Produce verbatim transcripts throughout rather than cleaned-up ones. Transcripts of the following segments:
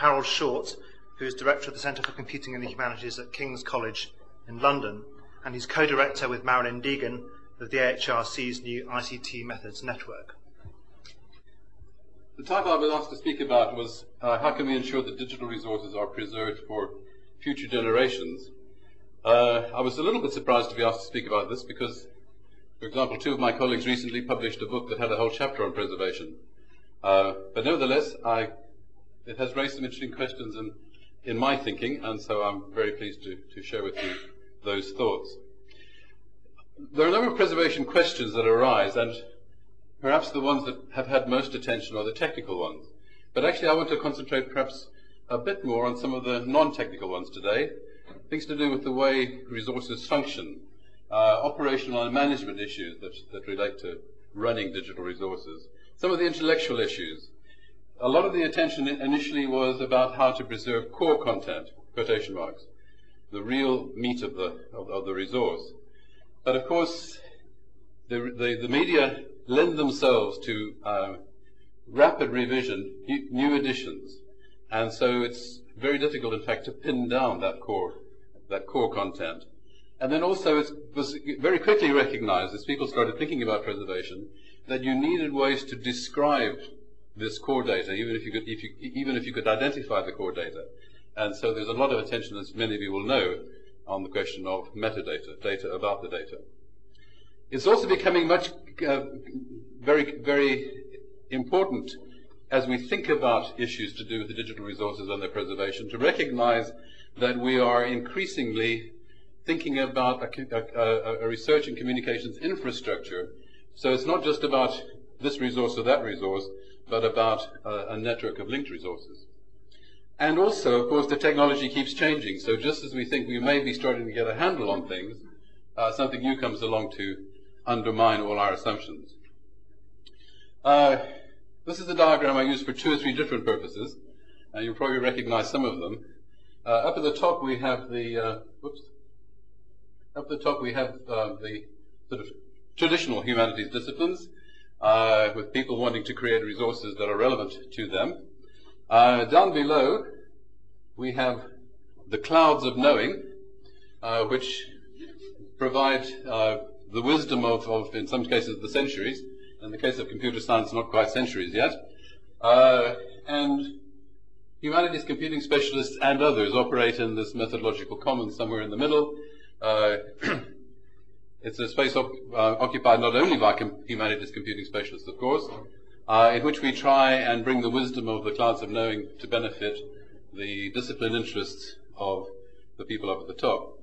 Harold Short, who is Director of the Centre for Computing and the Humanities at King's College in London, and he's co-director with Marilyn Deegan of the A H R C's new I C T Methods Network. The title I was asked to speak about was uh, how can we ensure that digital resources are preserved for future generations? Uh, I was a little bit surprised to be asked to speak about this because, for example, two of my colleagues recently published a book that had a whole chapter on preservation. Uh, but nevertheless, I, it has raised some interesting questions in, in my thinking, and so I'm very pleased to, to share with you those thoughts. There are a number of preservation questions that arise, and perhaps the ones that have had most attention are the technical ones. But actually I want to concentrate perhaps a bit more on some of the non-technical ones today, things to do with the way resources function, uh, operational and management issues that, that relate to running digital resources, some of the intellectual issues. A lot of the attention initially was about how to preserve core content, quotation marks, the real meat of the, of, of the resource. But of course, the, the, the media lend themselves to uh, rapid revision, new additions, and so it's very difficult, in fact, to pin down that core, that core content. And then also it was very quickly recognized as people started thinking about preservation that you needed ways to describe this core data, even if you could, if you, even if you could identify the core data. And so there's a lot of attention, as many of you will know, on the question of metadata, data about the data. It's also becoming much, uh, very, very important as we think about issues to do with the digital resources and their preservation, to recognize that we are increasingly thinking about a, a, a research and communications infrastructure. So it's not just about this resource or that resource, but about uh, a network of linked resources. And also, of course, the technology keeps changing. So just as we think we may be starting to get a handle on things, uh, something new comes along to undermine all our assumptions. Uh, this is a diagram I use for two or three different purposes, and you'll probably recognize some of them. Uh, up at the top we have the, uh, whoops, up at the top we have uh, the sort of traditional humanities disciplines, uh, with people wanting to create resources that are relevant to them. Uh, down below we have the clouds of knowing, uh, which provide uh, the wisdom of, of, in some cases, the centuries. In the case of computer science, not quite centuries yet. Uh, and humanities computing specialists and others operate in this methodological commons somewhere in the middle. Uh, it's a space op uh, occupied not only by com humanities computing specialists, of course, uh, in which we try and bring the wisdom of the clouds of knowing to benefit the discipline interests of the people up at the top.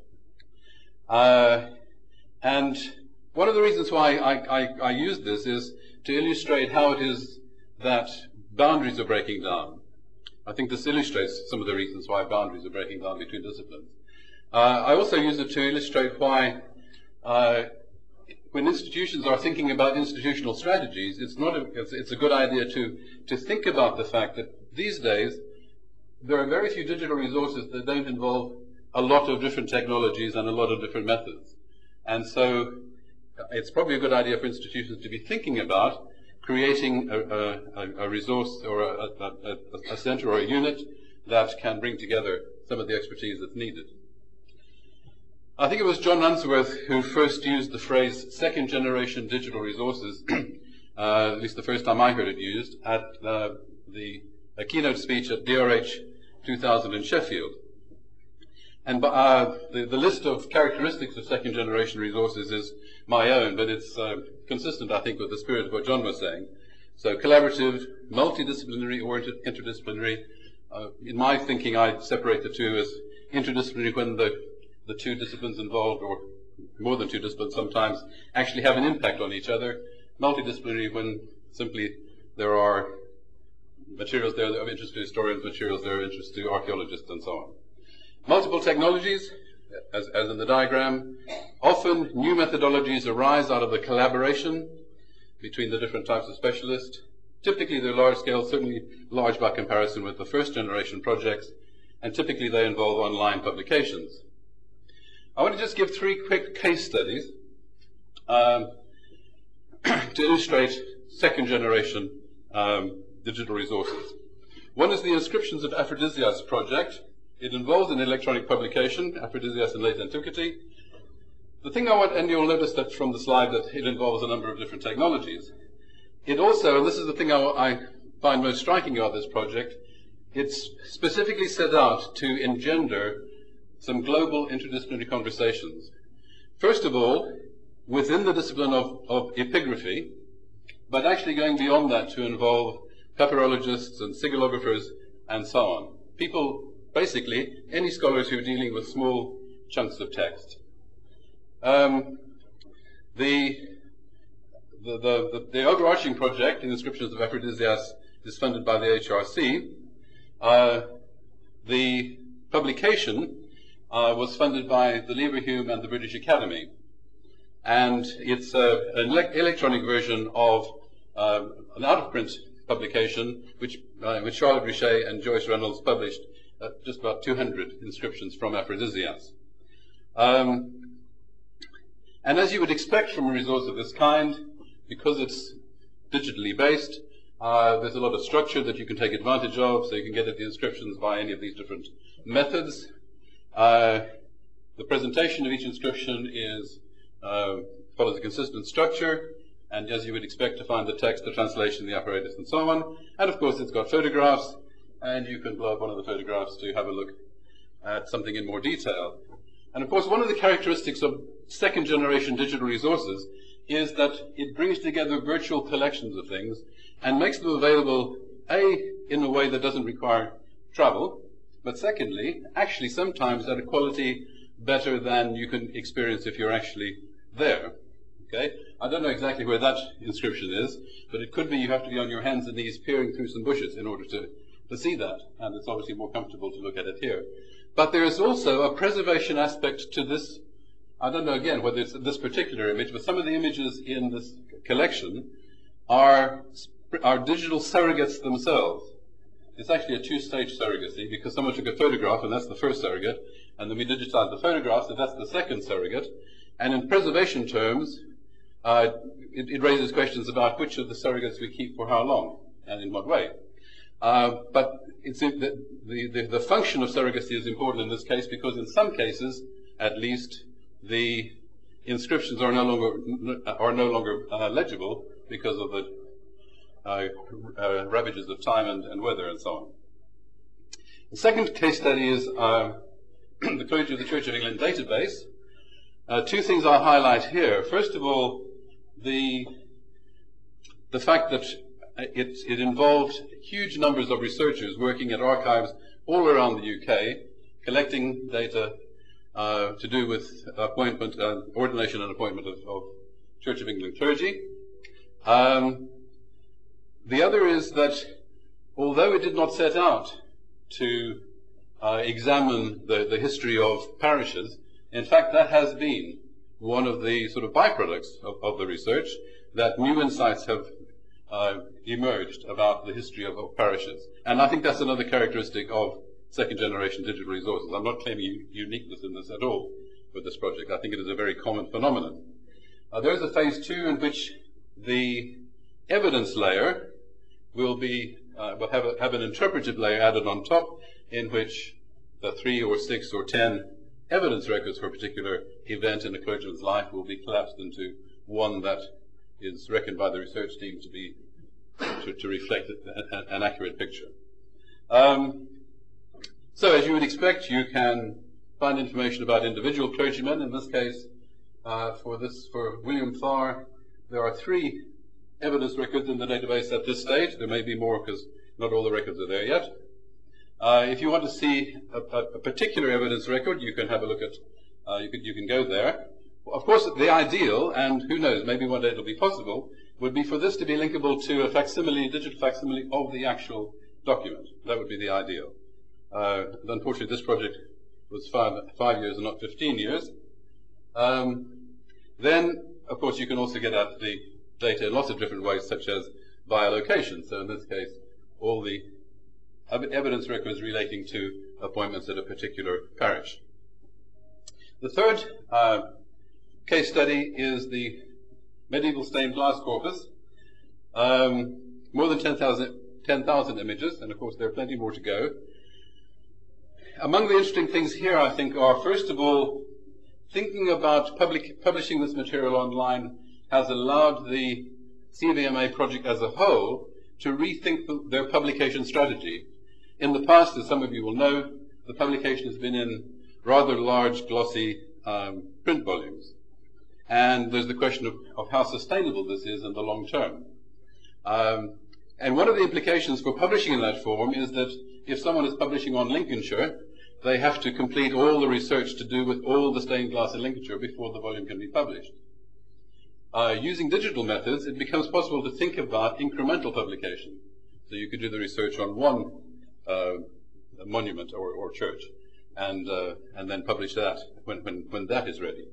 Uh, and one of the reasons why I, I, I use this is to illustrate how it is that boundaries are breaking down. I think this illustrates some of the reasons why boundaries are breaking down between disciplines. Uh, I also use it to illustrate why uh, when institutions are thinking about institutional strategies, it's, not a, it's, it's a good idea to, to think about the fact that these days there are very few digital resources that don't involve a lot of different technologies and a lot of different methods. And so it's probably a good idea for institutions to be thinking about creating a, a, a resource or a, a, a center or a unit that can bring together some of the expertise that's needed. I think it was John Unsworth who first used the phrase second generation digital resources, uh, at least the first time I heard it used, at uh, the a keynote speech at D R H two thousand in Sheffield. And uh, the, the list of characteristics of second generation resources is my own, but it's uh, consistent, I think, with the spirit of what John was saying. So collaborative, multidisciplinary or inter interdisciplinary. Uh, in my thinking, I separate the two as interdisciplinary when the, the two disciplines involved, or more than two disciplines sometimes, actually have an impact on each other. Multidisciplinary when simply there are materials there that are of interest to historians, materials that are of interest to archaeologists, and so on. Multiple technologies, as, as in the diagram. Often new methodologies arise out of the collaboration between the different types of specialists. Typically they're large scale, certainly large by comparison with the first generation projects, and typically they involve online publications. I want to just give three quick case studies um, to illustrate second generation um, digital resources. One is the Inscriptions of Aphrodisias project. It involves an electronic publication, Aphrodisias in Late Antiquity. The thing I want, and you'll notice that from the slide that it involves a number of different technologies. It also, and this is the thing I, I find most striking about this project, it's specifically set out to engender some global interdisciplinary conversations. First of all, within the discipline of, of epigraphy, but actually going beyond that to involve papyrologists and sigilographers and so on. People, basically, any scholars who are dealing with small chunks of text. Um, the, the, the, the, the overarching project, the Inscriptions of Aphrodisias, is funded by the H R C. Uh, the publication uh, was funded by the Leverhulme and the British Academy. And it's uh, an ele electronic version of uh, an out-of-print publication, which, uh, which Charlotte Richet and Joyce Reynolds published uh, just about two hundred inscriptions from Aphrodisias. Um, and as you would expect from a resource of this kind, because it's digitally based, uh, there's a lot of structure that you can take advantage of, so you can get at the inscriptions by any of these different methods. Uh, the presentation of each inscription is uh, follows a consistent structure, and as you would expect to find the text, the translation, the apparatus, and so on. And of course, it's got photographs, and you can blow up one of the photographs to have a look at something in more detail. And of course, one of the characteristics of second generation digital resources is that it brings together virtual collections of things and makes them available, A, in a way that doesn't require travel, but secondly, actually sometimes at a quality better than you can experience if you're actually there. Okay? I don't know exactly where that inscription is, but it could be you have to be on your hands and knees peering through some bushes in order to, to see that, and it's obviously more comfortable to look at it here. But there is also a preservation aspect to this. I don't know, again, whether it's this particular image, but some of the images in this collection are, are digital surrogates themselves. It's actually a two-stage surrogacy, because someone took a photograph, and that's the first surrogate, and then we digitized the photograph, so that's the second surrogate. And in preservation terms, uh, it, it raises questions about which of the surrogates we keep for how long, and in what way. Uh, but it's the, the, the, the function of surrogacy is important in this case, because in some cases, at least, the inscriptions are no longer are no longer uh, legible because of the uh, uh, ravages of time and, and weather and so on. The second case study is uh, the Clergy of the Church of England database. Uh, two things I'll highlight here. First of all, the the fact that it, it involved huge numbers of researchers working at archives all around the U K, collecting data uh, to do with appointment, uh, ordination and appointment of, of Church of England clergy. Um, the other is that although it did not set out to uh, examine the, the history of parishes, in fact that has been one of the sort of byproducts of, of the research, that new insights have uh, emerged about the history of, of parishes. And I think that's another characteristic of second generation digital resources. I'm not claiming uniqueness in this at all with this project. I think it is a very common phenomenon. Uh, there is a phase two in which the evidence layer will be uh, will have, a, have an interpretive layer added on top, in which the three or six or ten evidence records for a particular event in a clergyman's life will be collapsed into one that is reckoned by the research team to be to, to reflect a, an accurate picture. Um, so, as you would expect, you can find information about individual clergymen. In this case, uh, for this for William Farr, there are three evidence records in the database at this stage. There may be more because not all the records are there yet. Uh, if you want to see a, a, a particular evidence record, you can have a look at. Uh, you can you can go there. Of course, the ideal, and who knows, maybe one day it'll be possible, would be for this to be linkable to a facsimile, digital facsimile of the actual document. That would be the ideal. Uh, unfortunately, this project was five, five years and not fifteen years. Um, then, of course, you can also get at the data in lots of different ways, such as via location. So in this case, all the evidence records relating to appointments at a particular parish. The third uh, case study is the medieval stained glass corpus. Um, more than ten ten thousand images, and of course there are plenty more to go. Among the interesting things here, I think, are, first of all, thinking about public, publishing this material online has allowed the C V M A project as a whole to rethink the, their publication strategy. In the past, as some of you will know, the publication has been in rather large, glossy um, print volumes. And there's the question of, of how sustainable this is in the long term. Um, and one of the implications for publishing in that form is that if someone is publishing on Lincolnshire, they have to complete all the research to do with all the stained glass in Lincolnshire before the volume can be published. Uh, using digital methods, it becomes possible to think about incremental publication. So you could do the research on one uh, monument or, or church, and uh, and then publish that when, when, when that is ready.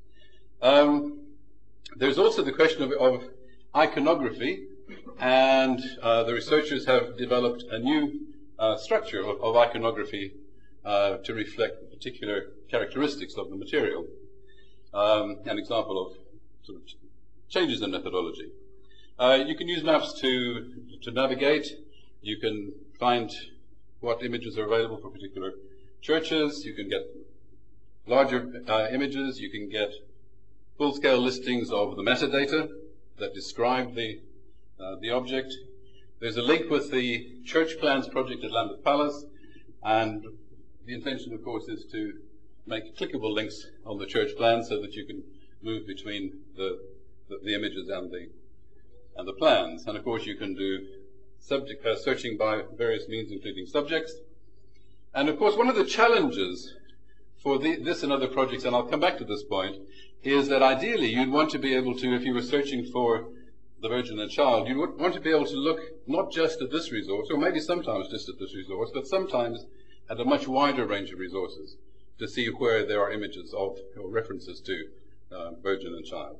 Um, there's also the question of, of iconography, and uh, the researchers have developed a new uh, structure of, of iconography uh, to reflect the particular characteristics of the material. Um, an example of sort of changes in methodology. Uh, you can use maps to, to navigate. You can find what images are available for particular churches. You can get larger uh, images. You can get full-scale listings of the metadata that describe the, uh, the object. There's a link with the church plans project at Lambeth Palace, and the intention, of course, is to make clickable links on the church plans so that you can move between the The, the images and the and the plans, and of course you can do subject uh, searching by various means, including subjects. And of course, one of the challenges for the, this and other projects, and I'll come back to this point, is that ideally you'd want to be able to, if you were searching for the Virgin and Child, you would want to be able to look not just at this resource, or maybe sometimes just at this resource, but sometimes at a much wider range of resources to see where there are images of or references to uh, Virgin and Child.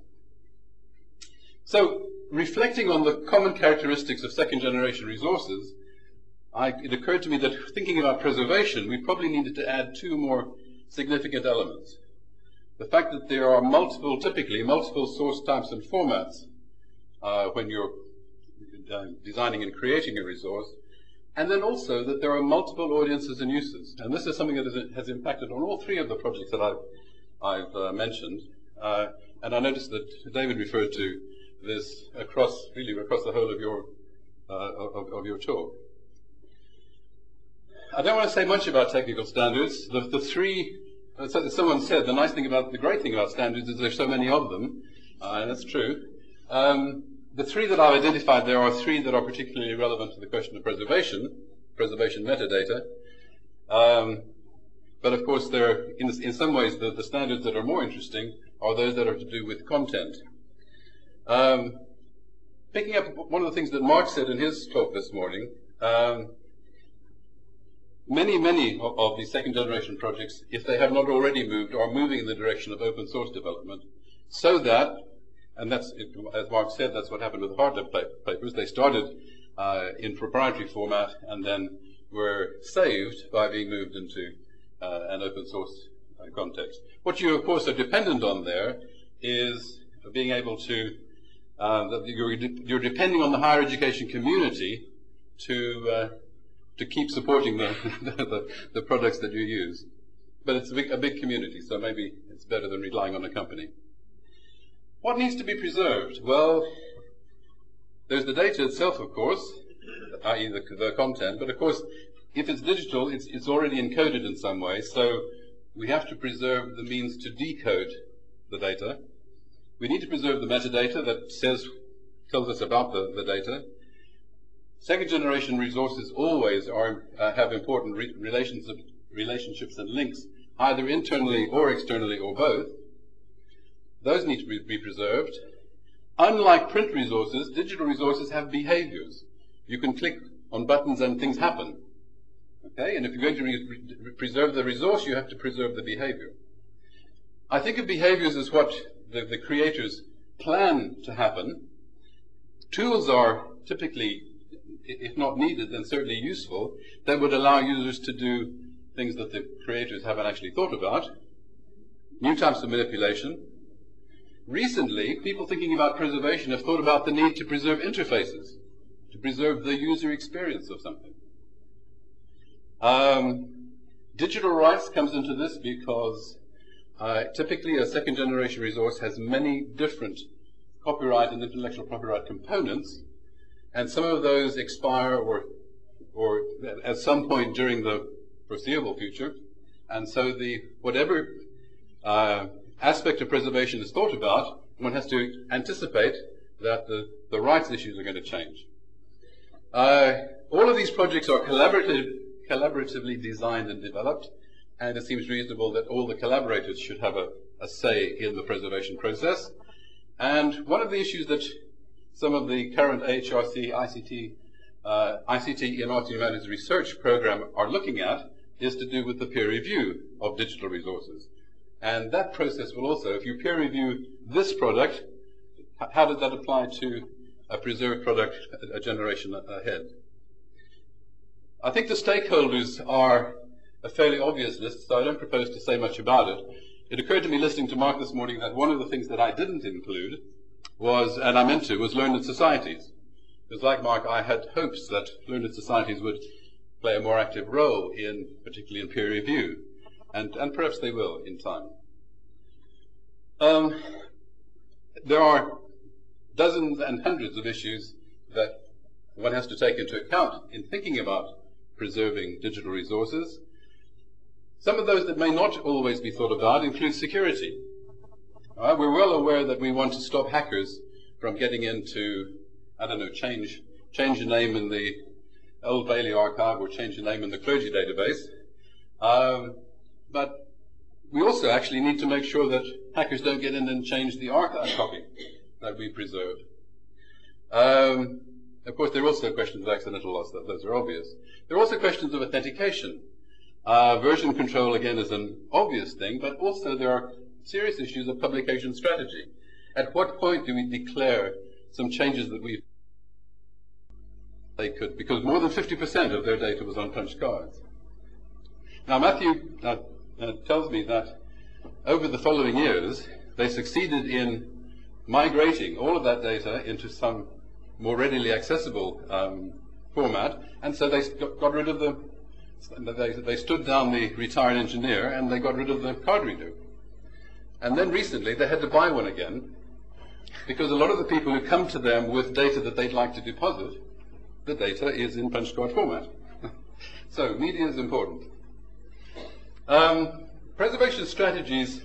So, reflecting on the common characteristics of second-generation resources, I, it occurred to me that thinking about preservation, we probably needed to add two more significant elements. The fact that there are multiple, typically, multiple source types and formats uh, when you're uh, designing and creating a resource, and then also that there are multiple audiences and uses. And this is something that is, has impacted on all three of the projects that I've, I've uh, mentioned. Uh, and I noticed that David referred to this across, really across the whole of your, uh, of, of your talk. I don't want to say much about technical standards. The, the three, as someone said, the nice thing about, the great thing about standards is there's so many of them, uh, and that's true. Um, the three that I've identified there are three that are particularly relevant to the question of preservation, preservation metadata. Um, but of course, there are, in, in some ways, the, the standards that are more interesting are those that are to do with content. Um, picking up one of the things that Mark said in his talk this morning, um, many, many of, of these second-generation projects, if they have not already moved, are moving in the direction of open source development, so that, and that's, as Mark said, that's what happened with the Hartleb papers. They started uh, in proprietary format and then were saved by being moved into uh, an open source uh, context. What you, of course, are dependent on there is being able to Uh, that you're, de you're depending on the higher education community to uh, to keep supporting the, the the products that you use, but it's a big, a big community, so maybe it's better than relying on a company. What needs to be preserved? Well, there's the data itself, of course, that is the, the content, but of course, if it's digital, it's it's already encoded in some way, so we have to preserve the means to decode the data. We need to preserve the metadata that says, tells us about the, the data. Second generation resources always are, uh, have important re relationships, relationships and links, either internally or externally or both. Those need to be, be preserved. Unlike print resources, digital resources have behaviors. You can click on buttons and things happen. Okay, and if you're going to re re preserve the resource, you have to preserve the behavior. I think of behaviors as what The, the creators plan to happen. Tools are typically, if not needed, then certainly useful, that would allow users to do things that the creators haven't actually thought about. New types of manipulation. Recently, people thinking about preservation have thought about the need to preserve interfaces, to preserve the user experience of something. Um, digital rights comes into this because uh, typically a second generation resource has many different copyright and intellectual property components, and some of those expire or, or at some point during the foreseeable future, and so the whatever uh, aspect of preservation is thought about, one has to anticipate that the, the rights issues are going to change. Uh, all of these projects are collaborative, collaboratively designed and developed, and it seems reasonable that all the collaborators should have a, a say in the preservation process. And one of the issues that some of the current A H R C, I C T, uh, I C T in Arts and Humanities Research Program are looking at is to do with the peer review of digital resources. And that process will also, if you peer review this product, how does that apply to a preserved product a generation ahead? I think the stakeholders are a fairly obvious list, so I don't propose to say much about it. It occurred to me listening to Mark this morning that one of the things that I didn't include was, and I meant to, was learned societies. Because like Mark, I had hopes that learned societies would play a more active role in, particularly in peer review, and, and perhaps they will in time. Um, there are dozens and hundreds of issues that one has to take into account in thinking about preserving digital resources. Some of those that may not always be thought about include security. All right, we're well aware that we want to stop hackers from getting into, I don't know, change, change a name in the Old Bailey archive or change a name in the clergy database. Um, but we also actually need to make sure that hackers don't get in and change the archive copy that we preserve. Um, of course, there are also questions of accidental loss. Those are obvious. There are also questions of authentication. Uh, version control, again, is an obvious thing, but also there are serious issues of publication strategy. At what point do we declare some changes that we they could, because more than fifty percent of their data was on punched cards. Now, Matthew uh, uh, tells me that over the following years, they succeeded in migrating all of that data into some more readily accessible um, format, and so they got, got rid of the, they, they stood down the retired engineer and they got rid of the card reader. And then recently they had to buy one again, because a lot of the people who come to them with data that they'd like to deposit, the data is in punch card format. So media is important. Um, preservation strategies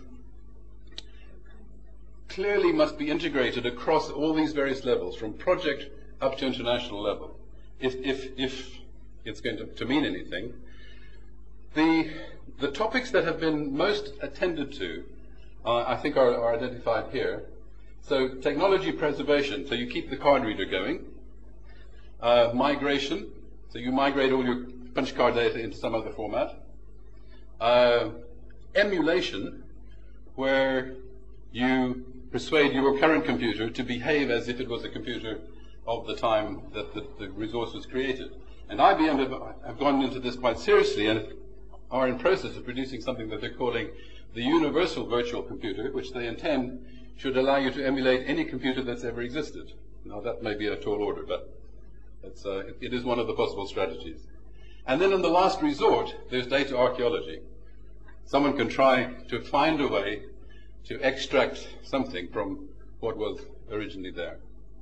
clearly must be integrated across all these various levels, from project up to international level, if, if, if it's going to, to mean anything. The, the topics that have been most attended to, uh, I think, are, are identified here. So technology preservation, so you keep the card reader going. Uh, migration, so you migrate all your punch card data into some other format. Uh, emulation, where you persuade your current computer to behave as if it was a computer of the time that the, the resource was created. And I B M have, have gone into this quite seriously and are in process of producing something that they're calling the Universal Virtual Computer, which they intend should allow you to emulate any computer that's ever existed. Now, that may be a tall order, but it's, uh, it, it is one of the possible strategies. And then in the last resort, there's data archaeology. Someone can try to find a way to extract something from what was originally there.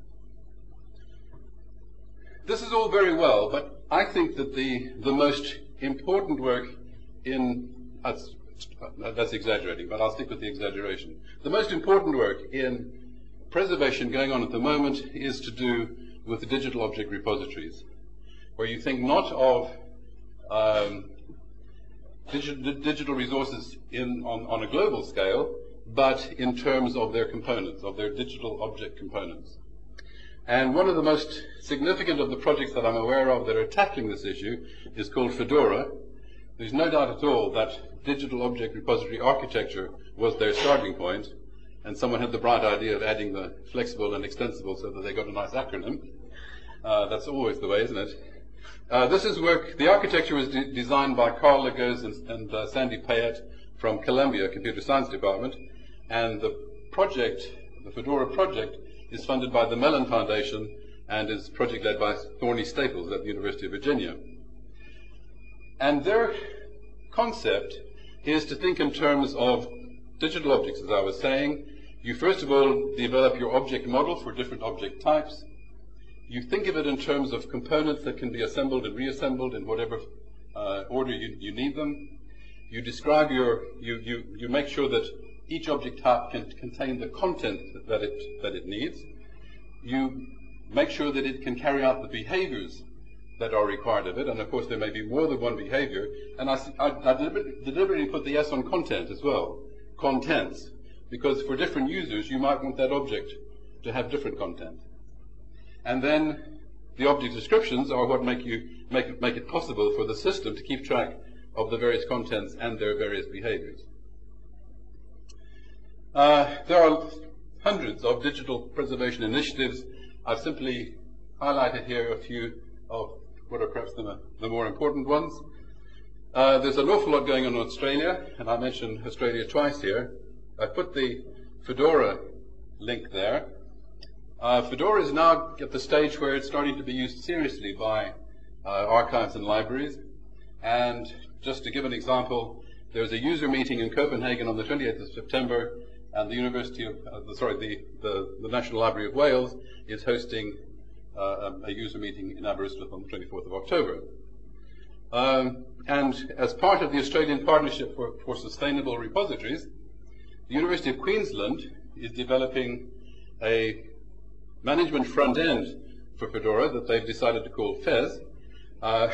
This is all very well, but I think that the, the most important work in, that's, that's exaggerating, but I'll stick with the exaggeration. The most important work in preservation going on at the moment is to do with the digital object repositories, where you think not of um, digi digital resources in, on, on a global scale, but in terms of their components, of their digital object components. And one of the most significant of the projects that I'm aware of that are tackling this issue is called Fedora. There's no doubt at all that digital object repository architecture was their starting point, and someone had the bright idea of adding the flexible and extensible so that they got a nice acronym. Uh, that's always the way, isn't it? Uh, this is work, the architecture was de designed by Carl Legos and, and uh, Sandy Payette from Columbia Computer Science Department, and the project, the Fedora project, is funded by the Mellon Foundation and is project led by Thorny Staples at the University of Virginia. And their concept is to think in terms of digital objects, as I was saying. You first of all develop your object model for different object types. You think of it in terms of components that can be assembled and reassembled in whatever uh, order you, you need them. You describe your, you, you, you make sure that each object type can contain the content that it, that it needs. You make sure that it can carry out the behaviors that are required of it, and of course there may be more than one behavior. And I, I, I deliberately, deliberately put the S on content as well, contents, because for different users you might want that object to have different content. And then the object descriptions are what make, you, make, it, make it possible for the system to keep track of the various contents and their various behaviors. Uh, there are hundreds of digital preservation initiatives. I've simply highlighted here a few of what are perhaps the, the more important ones. Uh, there's an awful lot going on in Australia, and I mentioned Australia twice here. I put the Fedora link there. Uh, Fedora is now at the stage where it's starting to be used seriously by uh, archives and libraries. And just to give an example, there's a user meeting in Copenhagen on the twenty-eighth of September, and the University of, uh, the, sorry, the, the, the National Library of Wales is hosting uh, a user meeting in Aberystwyth on the twenty-fourth of October. Um, and as part of the Australian Partnership for, for Sustainable Repositories, the University of Queensland is developing a management front end for Fedora that they've decided to call Fez. Uh,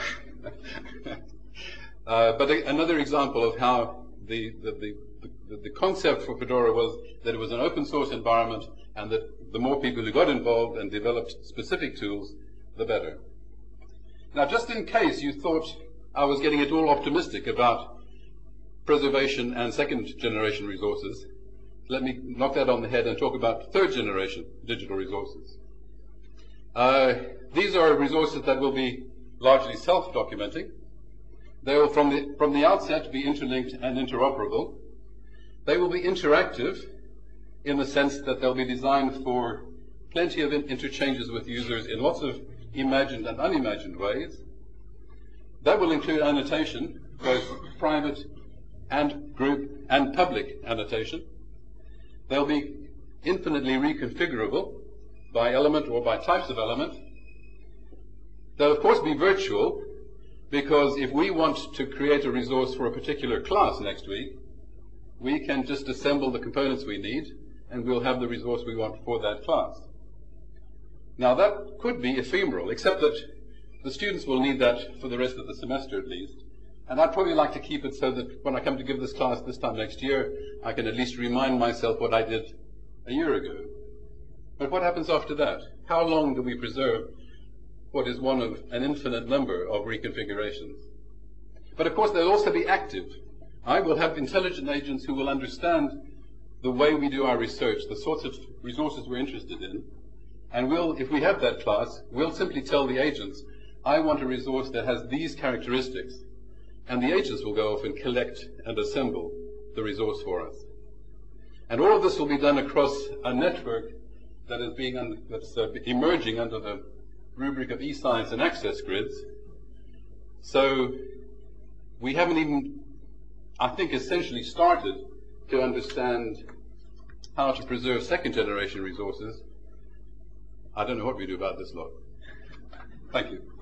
uh, but a, another example of how the, the, the, the, the concept for Fedora was that it was an open source environment, and that the more people who got involved and developed specific tools, the better. Now, just in case you thought I was getting it all optimistic about preservation and second generation resources, let me knock that on the head and talk about third generation digital resources. Uh, these are resources that will be largely self-documenting. They will from the, from the outset be interlinked and interoperable. They will be interactive in the sense that they'll be designed for plenty of interchanges with users in lots of imagined and unimagined ways. That will include annotation, both private and group and public annotation. They'll be infinitely reconfigurable by element or by types of element. They'll of course be virtual, because if we want to create a resource for a particular class next week, we can just assemble the components we need and we'll have the resource we want for that class. Now that could be ephemeral, except that the students will need that for the rest of the semester at least. And I'd probably like to keep it so that when I come to give this class this time next year, I can at least remind myself what I did a year ago. But what happens after that? How long do we preserve what is one of an infinite number of reconfigurations? But of course they'll also be active. I will have intelligent agents who will understand the way we do our research, the sorts of resources we're interested in, and we'll, if we have that class, we'll simply tell the agents, I want a resource that has these characteristics. And the agents will go off and collect and assemble the resource for us. And all of this will be done across a network that is being un that's uh, emerging under the rubric of e-science and access grids. So we haven't even, I think, essentially started to understand how to preserve second generation resources. I don't know what we do about this lot. Thank you.